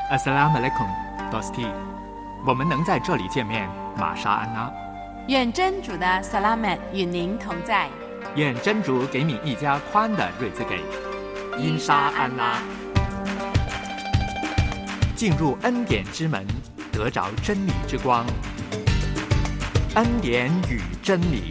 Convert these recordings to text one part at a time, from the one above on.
Assalamualaikum, Dosti。我们能在这里见面，玛莎安娜。 愿真主的 Salamat 与您同在。 愿真主给你一家宽的日子给。因沙安拉。进入恩典之门，得着真理之光。恩典与真理。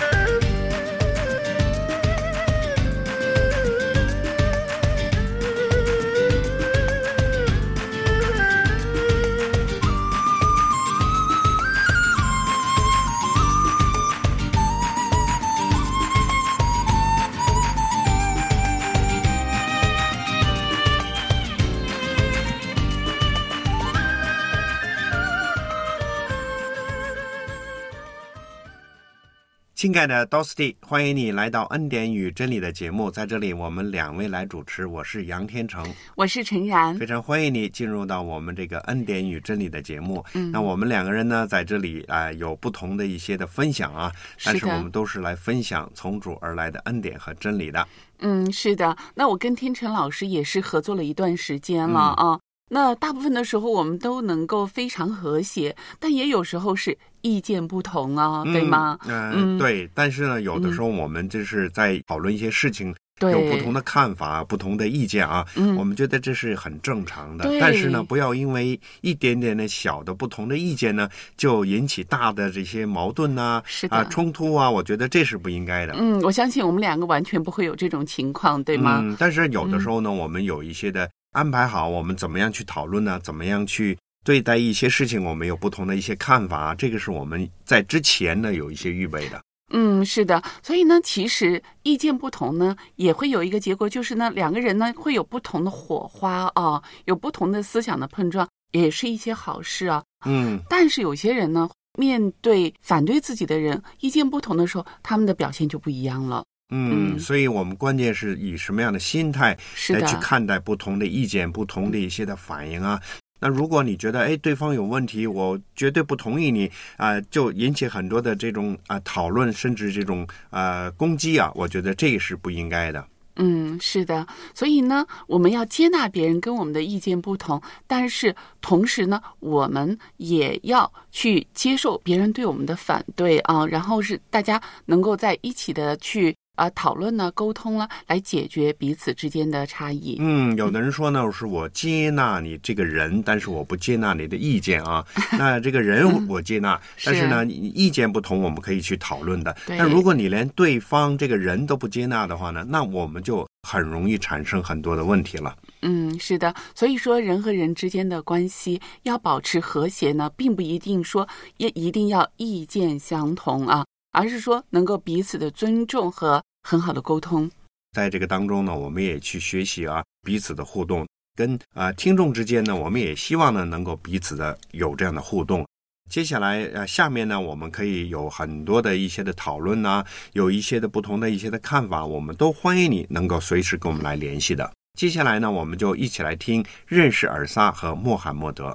亲爱的 Dosti， 欢迎你来到恩典与真理的节目。在这里我们两位来主持，我是杨天成， 我是陈然， 非常欢迎你进入到我们这个恩典与真理的节目。那我们两个人呢，在这里有不同的一些的分享啊，但是我们都是来分享从主而来的恩典和真理的。 是的。那我跟天成老师也是合作了一段时间了啊。那大部分的时候我们都能够非常和谐，但也有时候是意见不同啊，对吗？ 对。但是呢，有的时候我们就是在讨论一些事情，有不同的看法、不同的意见啊。我们觉得这是很正常的。但是呢，不要因为一点点的小的不同的意见呢，就引起大的这些矛盾啊、冲突啊。我觉得这是不应该的。 我相信我们两个完全不会有这种情况，对吗？ 但是有的时候呢，我们有一些的安排好，我们怎么样去讨论呢？怎么样去对待一些事情，我们有不同的一些看法，这个是我们在之前呢有一些预备的。 是的。所以呢，其实意见不同呢，也会有一个结果，就是呢，两个人呢会有不同的火花啊，有不同的思想的碰撞，也是一些好事啊。但是有些人呢，面对反对自己的人，意见不同的时候，他们的表现就不一样了。 所以我们关键是以什么样的心态来去看待不同的意见、不同的一些的反应啊。那如果你觉得对方有问题，我绝对不同意你就引起很多的这种讨论，甚至这种攻击啊，我觉得这个是不应该的。 是的。所以呢，我们要接纳别人跟我们的意见不同，但是同时呢，我们也要去接受别人对我们的反对啊，然后是大家能够在一起的去讨论呢、沟通了，来解决彼此之间的差异。 有的人说呢，是我接纳你这个人，但是我不接纳你的意见啊。那这个人我接纳，但是呢，意见不同，我们可以去讨论的。但如果你连对方这个人都不接纳的话呢，那我们就很容易产生很多的问题了。 是的。所以说，人和人之间的关系要保持和谐呢，并不一定说也一定要意见相同啊，而是说能够彼此的尊重和很好的沟通。 在这个当中呢，我们也去学习彼此的互动，跟听众之间呢，我们也希望呢能够彼此的有这样的互动。接下来下面呢，我们可以有很多的一些的讨论啊，有一些的不同的一些的看法，我们都欢迎你能够随时跟我们来联系的。接下来呢，我们就一起来听认识尔撒和穆罕默德。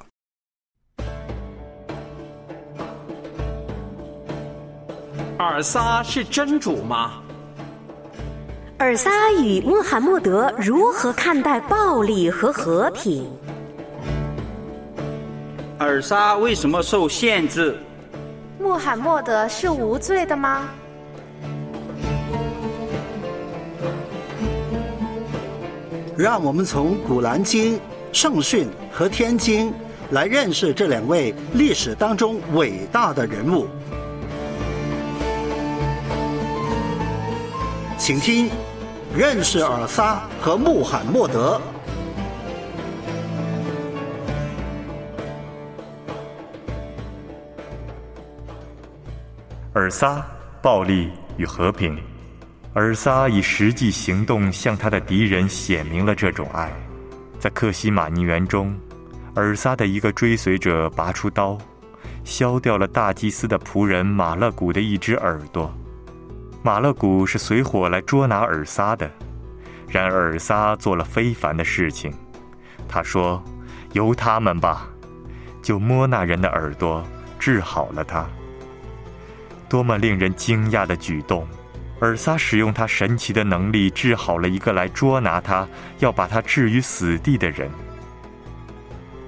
尔撒是真主吗？ 尔撒与穆罕默德如何看待暴力和和平？ 尔撒为什么受限制？ 穆罕默德是无罪的吗？ 让我们从古兰经、圣训和天经来认识这两位历史当中伟大的人物。请听认识尔撒和穆罕默德。 尔撒，暴力与和平。尔撒以实际行动向他的敌人显明了这种爱。在克西马尼园中，尔撒的一个追随者拔出刀，削掉了大祭司的仆人马勒古的一只耳朵。马勒古是随火来捉拿尔撒的，然而尔撒做了非凡的事情。他说：“由他们吧。”就摸那人的耳朵，治好了他。多么令人惊讶的举动！尔撒使用他神奇的能力治好了一个来捉拿他、要把他置于死地的人。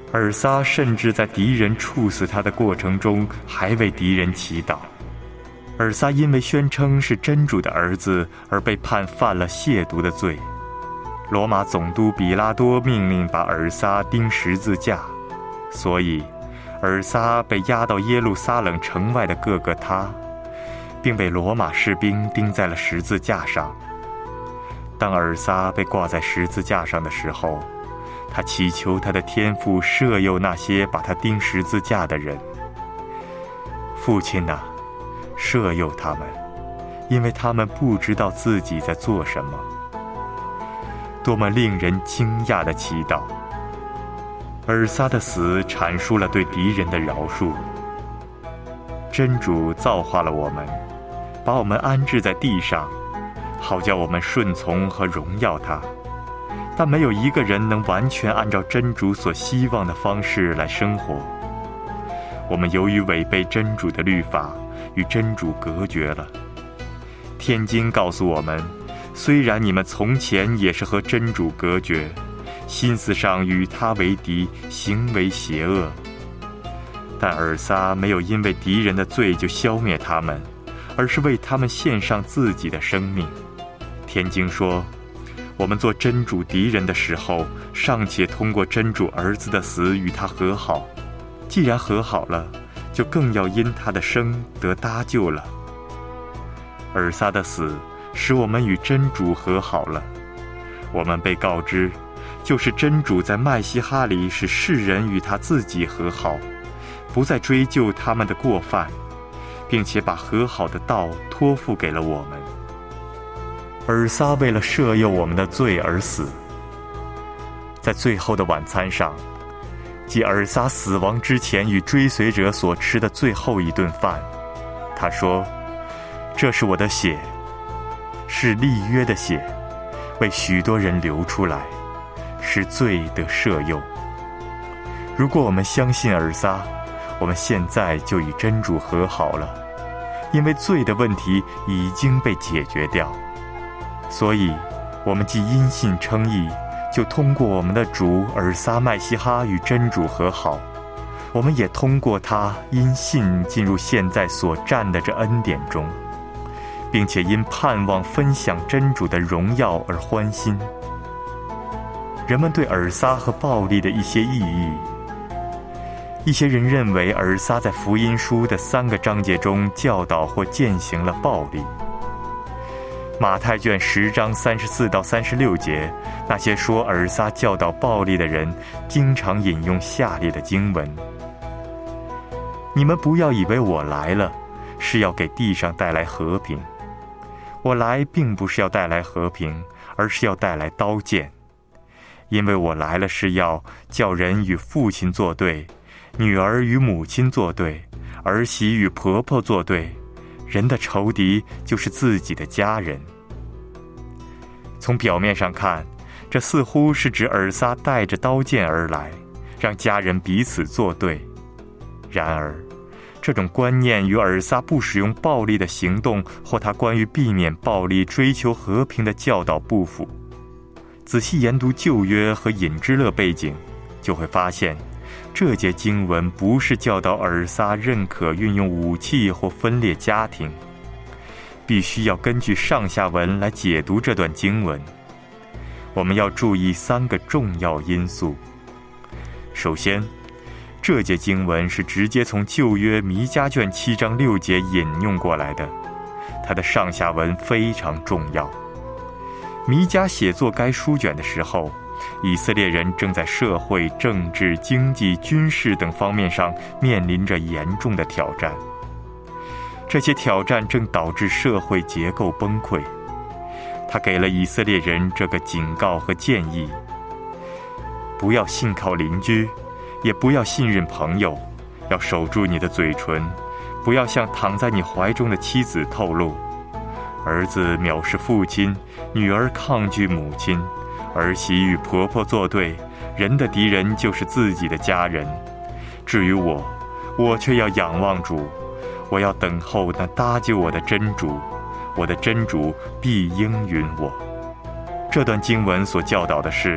尔撒甚至在敌人处死他的过程中，还为敌人祈祷。尔撒因为宣称是真主的儿子，而被判犯了亵渎的罪。罗马总督比拉多命令把尔撒钉十字架，所以尔撒被押到耶路撒冷城外的各个他，并被罗马士兵钉在了十字架上。当尔撒被挂在十字架上的时候，他祈求他的天父赦宥那些把他钉十字架的人。父亲啊，赦宥他们，因为他们不知道自己在做什么。多么令人惊讶的祈祷！尔撒的死阐述了对敌人的饶恕。真主造化了我们，把我们安置在地上，好叫我们顺从和荣耀他。但没有一个人能完全按照真主所希望的方式来生活。我们由于违背真主的律法，与真主隔绝了。天经告诉我们，虽然你们从前也是和真主隔绝，心思上与他为敌，行为邪恶，但尔撒没有因为敌人的罪就消灭他们，而是为他们献上自己的生命。天经说，我们做真主敌人的时候，尚且通过真主儿子的死与他和好，既然和好了，就更要因他的生得搭救了。尔撒的死使我们与真主和好了。我们被告知，就是真主在麦西哈里使世人与他自己和好，不再追究他们的过犯，并且把和好的道托付给了我们。尔撒为了赦宥我们的罪而死。在最后的晚餐上，即尔撒死亡之前与追随者所吃的最后一顿饭，他说，这是我的血，是立约的血，为许多人流出来，使罪得赦宥。如果我们相信尔撒，我们现在就与真主和好了，因为罪的问题已经被解决掉。所以我们既因信称义，就通过我们的主尔撒麦西哈与真主和好，我们也通过他因信进入现在所占的这恩典中，并且因盼望分享真主的荣耀而欢心。人们对尔撒和暴力的一些异议，一些人认为尔撒在福音书的3个章节中教导或践行了暴力。马太卷10章34到36节，那些说尔撒教导暴力的人经常引用下列的经文：你们不要以为我来了是要给地上带来和平，我来并不是要带来和平，而是要带来刀剑。因为我来了是要叫人与父亲作对，女儿与母亲作对，儿媳与婆婆作对，人的仇敌就是自己的家人。从表面上看，这似乎是指尔撒带着刀剑而来，让家人彼此作对。然而这种观念与尔撒不使用暴力的行动，或他关于避免暴力、追求和平的教导不符。仔细研读旧约和隐之勒背景，就会发现这节经文不是教导尔撒认可运用武器或分裂家庭，必须要根据上下文来解读这段经文。我们要注意3个重要因素。首先，这节经文是直接从旧约弥迦卷7章6节引用过来的，它的上下文非常重要。弥迦写作该书卷的时候，以色列人正在社会、政治、经济、军事等方面上面临着严重的挑战。这些挑战正导致社会结构崩溃。他给了以色列人这个警告和建议：不要信靠邻居，也不要信任朋友，要守住你的嘴唇，不要向躺在你怀中的妻子透露。儿子藐视父亲，女儿抗拒母亲，儿媳与婆婆作对，人的敌人就是自己的家人。至于我却要仰望主，我要等候那搭救我的真主，我的真主必应允我。这段经文所教导的是，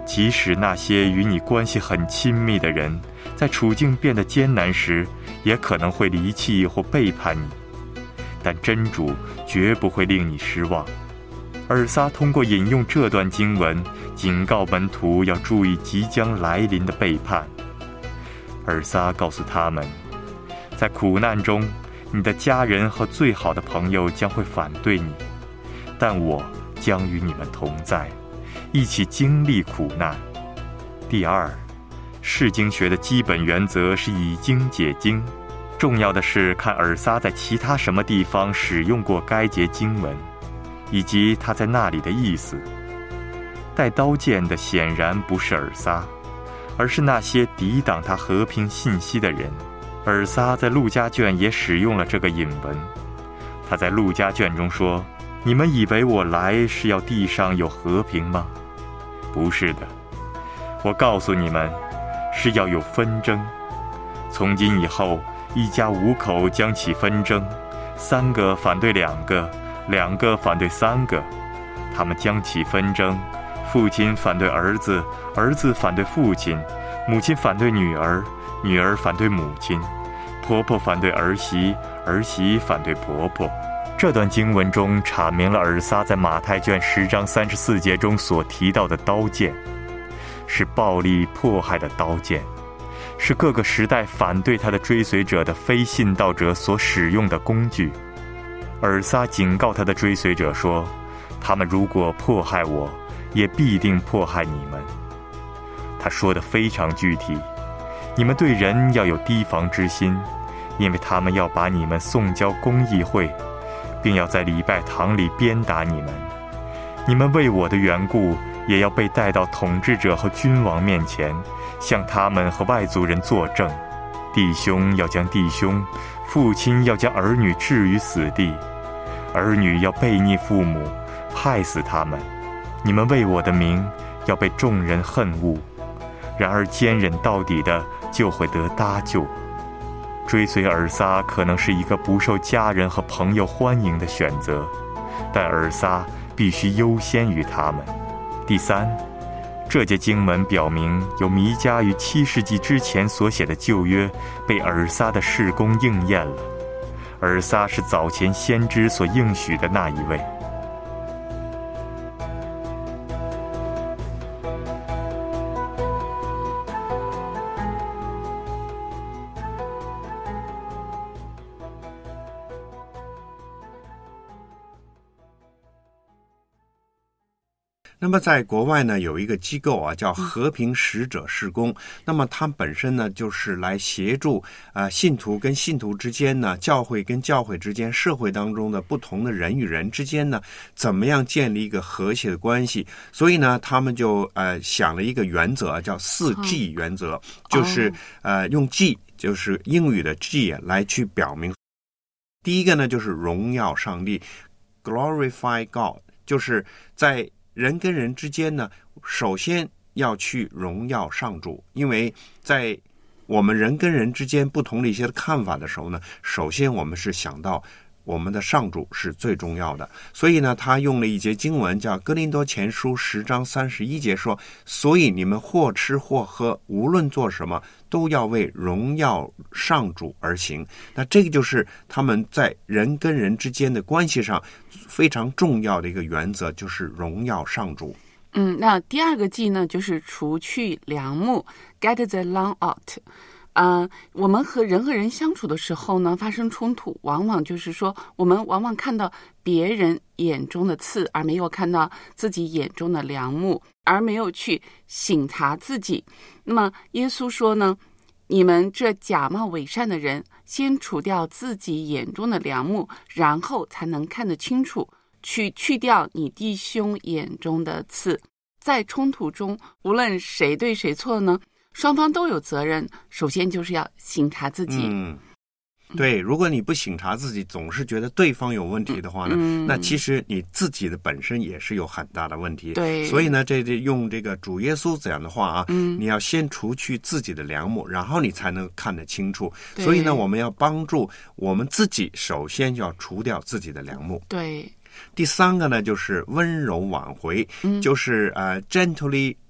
即使那些与你关系很亲密的人，在处境变得艰难时，也可能会离弃或背叛你，但真主绝不会令你失望。尔撒通过引用这段经文，警告门徒要注意即将来临的背叛。尔撒告诉他们，在苦难中，你的家人和最好的朋友将会反对你，但我将与你们同在，一起经历苦难。第二，释经学的基本原则是以经解经，重要的是看尔撒在其他什么地方使用过该节经文，以及他在那里的意思。带刀剑的显然不是尔撒，而是那些抵挡他和平信息的人。尔撒在路加卷也使用了这个引文，他在路加卷中说：你们以为我来是要地上有和平吗？不是的，我告诉你们，是要有纷争。从今以后，一家五口将起纷争，3个反对2个，2个反对3个，他们将起纷争，父亲反对儿子，儿子反对父亲，母亲反对女儿，女儿反对母亲，婆婆反对儿媳，儿媳反对婆婆。这段经文中阐明了尔撒在马太卷10章34节中所提到的刀剑，是暴力迫害的刀剑，是各个时代反对他的追随者的非信道者所使用的工具。尔撒警告他的追随者说，他们如果迫害我，也必定迫害你们。他说得非常具体，你们对人要有提防之心，因为他们要把你们送交公议会，并要在礼拜堂里鞭打你们。你们为我的缘故，也要被带到统治者和君王面前，向他们和外族人作证。弟兄要将弟兄，父亲要将儿女置于死地，儿女要背逆父母，害死他们。你们为我的名，要被众人恨恶，然而坚忍到底的，就会得搭救。追随尔撒可能是一个不受家人和朋友欢迎的选择，但尔撒必须优先于他们。第三，这节经文表明，有弥迦于7世纪之前所写的旧约被尔撒的事工应验了。尔撒是早前先知所应许的那一位。 那么在国外呢，有一个机构啊，叫和平使者事工。那么它本身呢，就是来协助信徒跟信徒之间呢，教会跟教会之间，社会当中的不同的人与人之间呢，怎么样建立一个和谐的关系。所以呢，他们就想了一个原则，叫4G 原则，就是用 G 就是英语的 G 来去表明。第一个呢，就是荣耀上帝 ，glorify God， 就是在人跟人之间呢，首先要去荣耀上主，因为在我们人跟人之间不同的一些看法的时候呢，首先我们是想到我们的上主是最重要的。所以呢，他用了一节经文叫哥林多前书10章31节说，所以你们或吃或喝，无论做什么，都要为荣耀上主而行。那这个就是他们在人跟人之间的关系上非常重要的一个原则，就是荣耀上主。 那第二个G呢，就是除去梁木 ，get the long out。我们和人相处的时候呢，发生冲突，往往就是说，我们往往看到别人眼中的刺，而没有看到自己眼中的梁木，而没有去省察自己。那么耶稣说呢，你们这假冒伪善的人，先除掉自己眼中的梁木，然后才能看得清楚，去掉你弟兄眼中的刺。在冲突中，无论谁对谁错呢，双方都有责任，首先就是要省察自己。 对，如果你不省察自己，总是觉得对方有问题的话呢，那其实你自己的本身也是有很大的问题。 对， 所以呢，这用这个主耶稣这样的话啊，你要先除去自己的梁木，然后你才能看得清楚。所以呢，我们要帮助我们自己，首先要除掉自己的梁木。 对。 第三个呢，就是温柔挽回，就是gently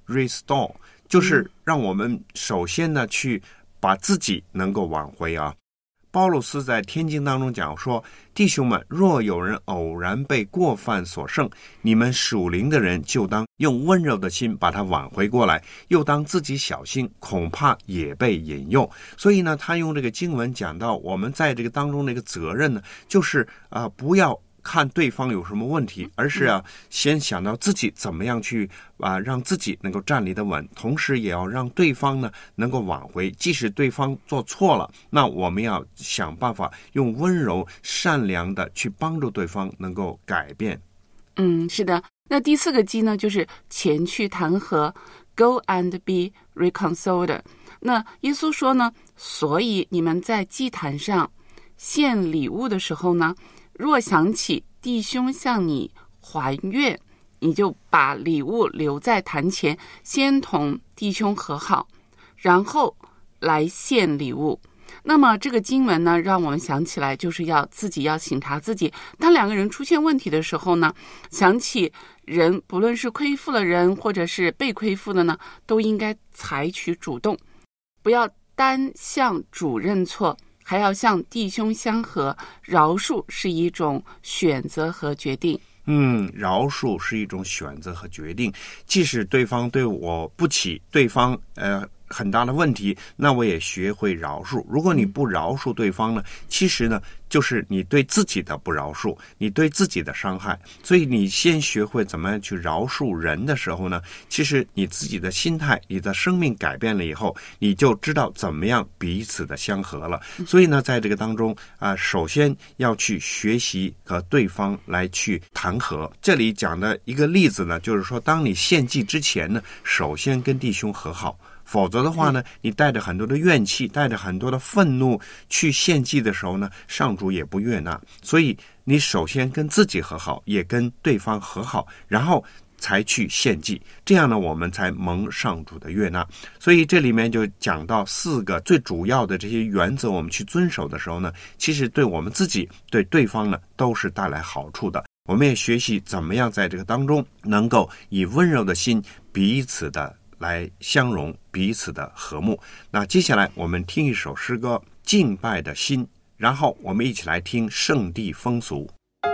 restore， 就是让我们首先呢去把自己能够挽回啊。保罗斯在天经当中讲说，弟兄们，若有人偶然被过犯所胜，你们属灵的人就当用温柔的心把他挽回过来，又当自己小心，恐怕也被引诱。所以呢，他用这个经文讲到我们在这个当中的一个责任呢，就是不要看对方有什么问题，而是先想到自己怎么样去让自己能够站立得稳，同时也要让对方呢能够挽回。即使对方做错了，那我们要想办法用温柔善良的去帮助对方能够改变。 是的。那第4个基呢，就是前去谈和 ，Go and be reconciled。那耶稣说呢，所以你们在祭坛上献礼物的时候呢，若想起弟兄向你还愿，你就把礼物留在坛前，先同弟兄和好，然后来献礼物。那么这个经文呢，让我们想起来就是自己要省察自己。当2个人出现问题的时候呢，想起人不论是亏负了人或者是被亏负的呢，都应该采取主动，不要单向主认错，还要向弟兄相和。饶恕是一种选择和决定。 饶恕是一种选择和决定。即使对方对我不起，对方很大的问题，那我也学会饶恕。如果你不饶恕对方呢，其实呢就是你对自己的不饶恕，你对自己的伤害。所以你先学会怎么样去饶恕人的时候呢，其实你自己的心态，你的生命改变了以后，你就知道怎么样彼此的相合了。所以呢，在这个当中首先要去学习和对方来去谈和。这里讲的一个例子呢，就是说当你献祭之前呢，首先跟弟兄和好。否则的话呢，你带着很多的怨气，带着很多的愤怒去献祭的时候呢，上主也不悦纳。所以你首先跟自己和好，也跟对方和好，然后才去献祭，这样呢我们才蒙上主的悦纳。所以这里面就讲到4个最主要的这些原则，我们去遵守的时候呢，其实对我们自己对对方呢都是带来好处的。我们也学习怎么样在这个当中能够以温柔的心彼此的来相容，彼此的和睦。那接下来我们听一首诗歌《敬拜的心》，然后我们一起来听圣地风俗。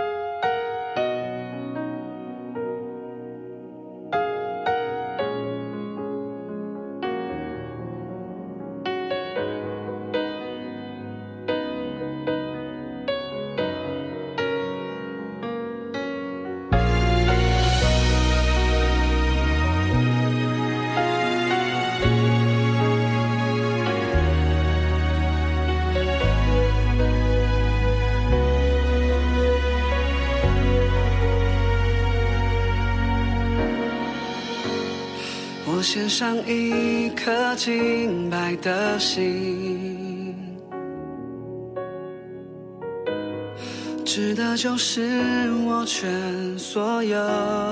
献上一颗敬拜的心，值得就是我全所有，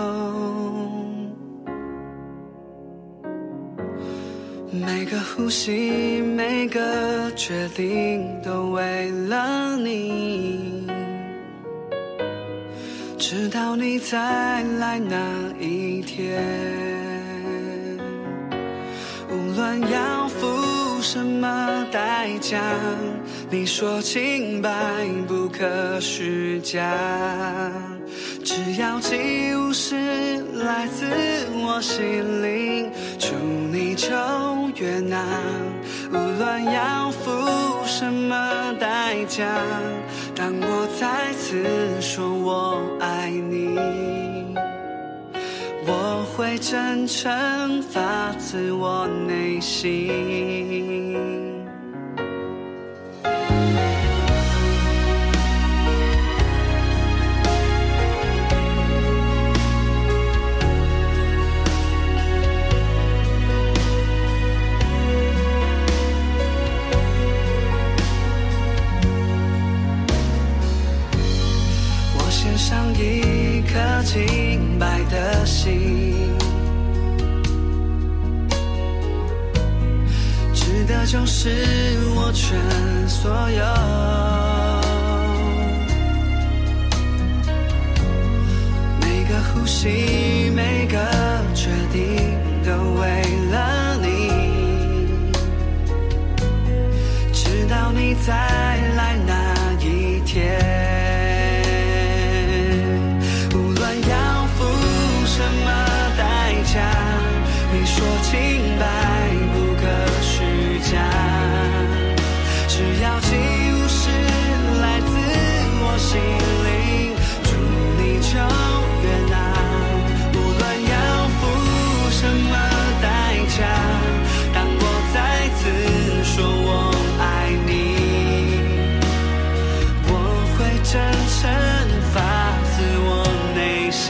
每个呼吸，每个决定都为了你，直到你再来那一天，无论要付什么代价，你说清白不可虚假，只要祭物是来自我心灵，主你就悦纳，无论要付什么代价，当我再次说我爱你，我会真诚发自我内心。我献上一颗敬拜的心，值得就是我全所有，每个呼吸，每个决定都说清白不可虚假，只要起舞是来自我心灵，祝你就悦纳，无论要付什么代价，当我再次说我爱你，我会真诚发自我内心。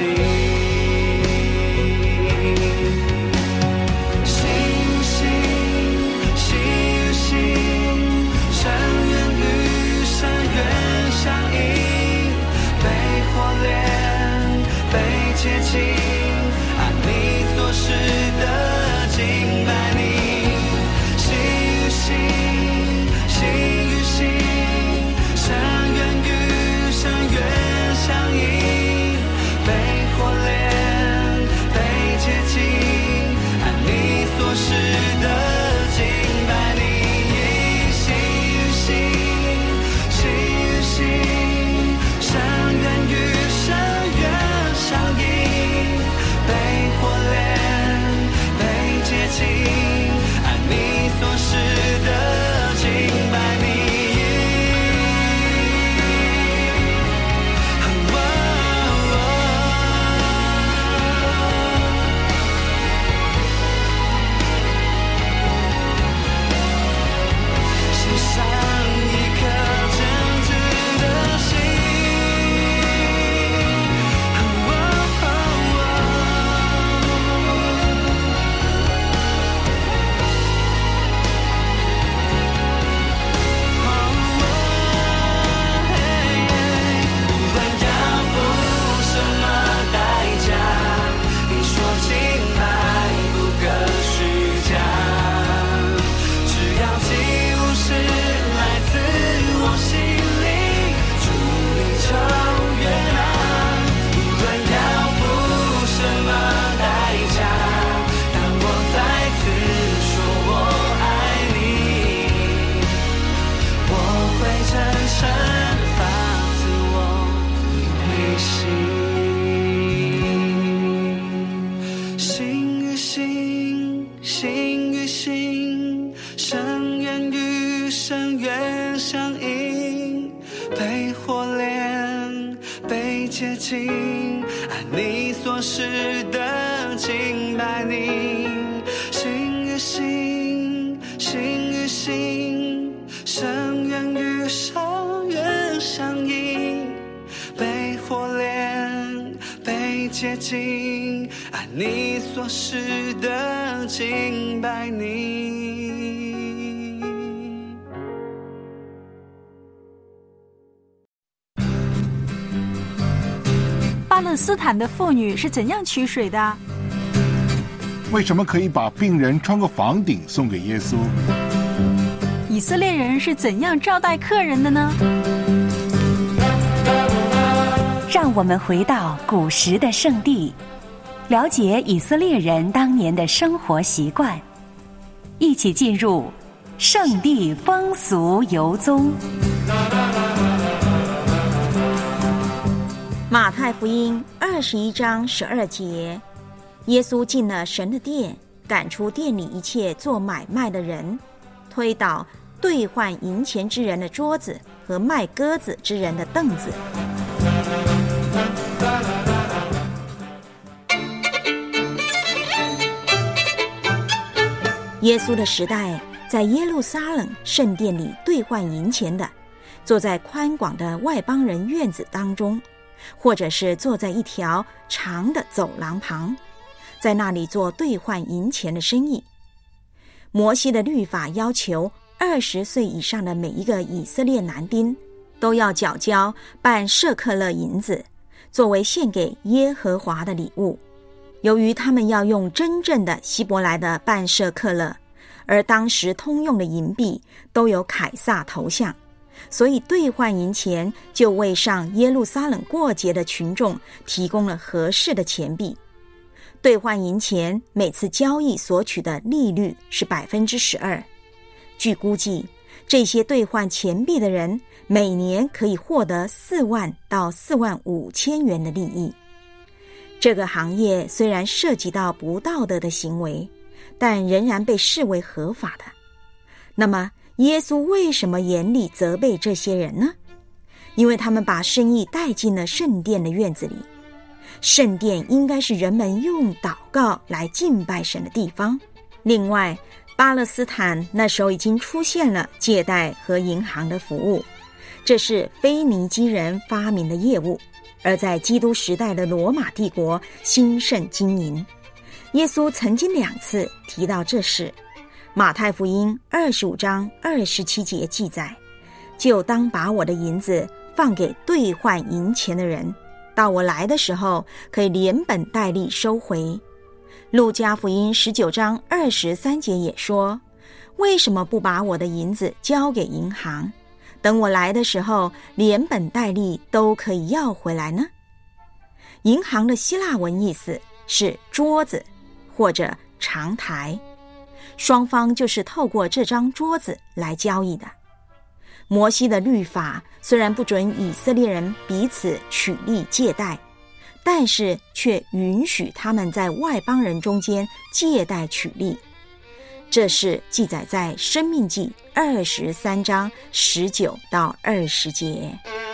接近，按你所示的敬拜你，心与心，心与心，深渊与深渊相映，被火炼，被接近，按你所示的敬拜你，心与心，心与心，深渊与深渊相映，被火炼，被接近，按你所示的敬拜你。献上一颗真挚的心。心与心，深渊与深渊相映，被火炼，被接近，按你所示的敬拜你。心与心，心与心，深渊与深渊相映，被火炼，被接近，按你所示的敬拜你。 巴勒斯坦的妇女是怎样取水的？ 为什么可以把病人穿过房顶送给耶稣？ 以色列人是怎样招待客人的呢？ 让我们回到古时的圣地，了解以色列人当年的生活习惯，一起进入圣地风俗游踪。 马太福音21章12节，耶稣进了神的殿，赶出店里一切做买卖的人，推倒兑换银钱之人的桌子和卖鸽子之人的凳子。耶稣的时代，在耶路撒冷圣殿里兑换银钱的，坐在宽广的外邦人院子当中，或者是坐在一条长的走廊旁，在那里做兑换银钱的生意。摩西的律法要求20岁以上的每一个以色列男丁都要缴交半舍客勒银子，作为献给耶和华的礼物。由于他们要用真正的希伯来的半舍客勒，而当时通用的银币都有凯撒头像，所以兑换银钱就为上耶路撒冷过节的群众提供了合适的钱币。兑换银钱每次交易所取的利率是 12%。 据估计，这些兑换钱币的人每年可以获得4万到4万5千元的利益。这个行业虽然涉及到不道德的行为， 但仍然被视为合法的。那么耶稣为什么严厉责备这些人呢？因为他们把生意带进了圣殿的院子里。圣殿应该是人们用祷告来敬拜神的地方。另外，巴勒斯坦那时候已经出现了借贷和银行的服务，这是腓尼基人发明的业务，而在基督时代的罗马帝国兴盛经营。耶稣曾经2次提到这事。马太福音25章27节记载，就当把我的银子放给兑换银钱的人，到我来的时候可以连本带利收回。路加福音19章23节也说，为什么不把我的银子交给银行，等我来的时候连本带利都可以要回来呢？银行的希腊文意思是桌子或者长台，双方就是透过这张桌子来交易的。摩西的律法虽然不准以色列人彼此取利借贷，但是却允许他们在外邦人中间借贷取利。这是记载在申命记23章19到20节。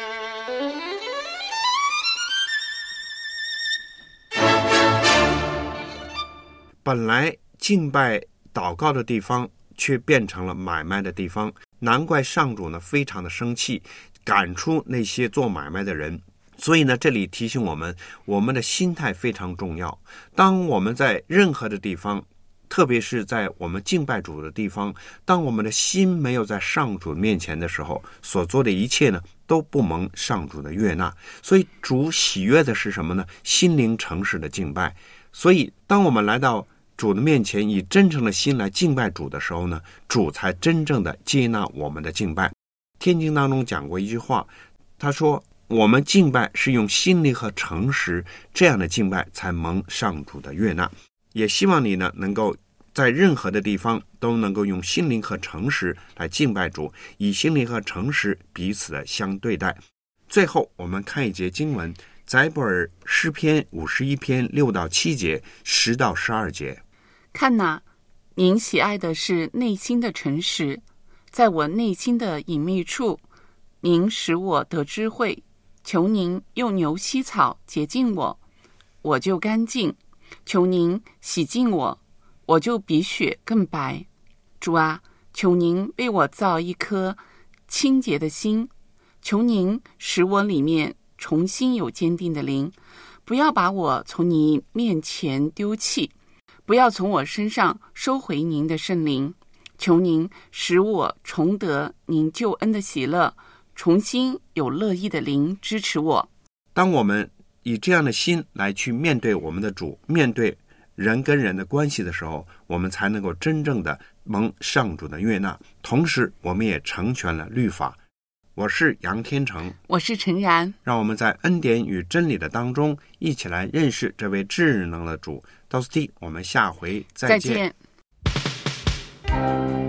本来敬拜祷告的地方却变成了买卖的地方，难怪上主呢非常的生气，赶出那些做买卖的人。所以呢，这里提醒我们，我们的心态非常重要。当我们在任何的地方，特别是在我们敬拜主的地方，当我们的心没有在上主面前的时候，所做的一切呢都不蒙上主的悦纳。所以主喜悦的是什么呢？心灵诚实的敬拜。所以当我们来到主的面前，以真诚的心来敬拜主的时候呢，主才真正的接纳我们的敬拜。天经当中讲过一句话，他说我们敬拜是用心灵和诚实，这样的敬拜才蒙上主的悦纳。也希望你呢能够在任何的地方都能够用心灵和诚实来敬拜主，以心灵和诚实彼此的相对待。最后我们看一节经文，载伯尔诗篇51篇6到7节10到12节。 看哪，您喜爱的是内心的诚实，在我内心的隐秘处，您使我得智慧。求您用牛膝草洁净我，我就干净；求您洗净我，我就比雪更白。主啊，求您为我造一颗清洁的心，求您使我里面重新有坚定的灵，不要把我从你面前丢弃，不要从我身上收回您的圣灵。求您使我重得您救恩的喜乐，重新有乐意的灵支持我。 当我们以这样的心来去面对我们的主，面对人跟人的关系的时候，我们才能够真正的蒙上主的悦纳，同时我们也成全了律法。我是杨天成， 我是陈然，让我们在恩典与真理的当中一起来认识这位至能的主。到此地，我们下回再见。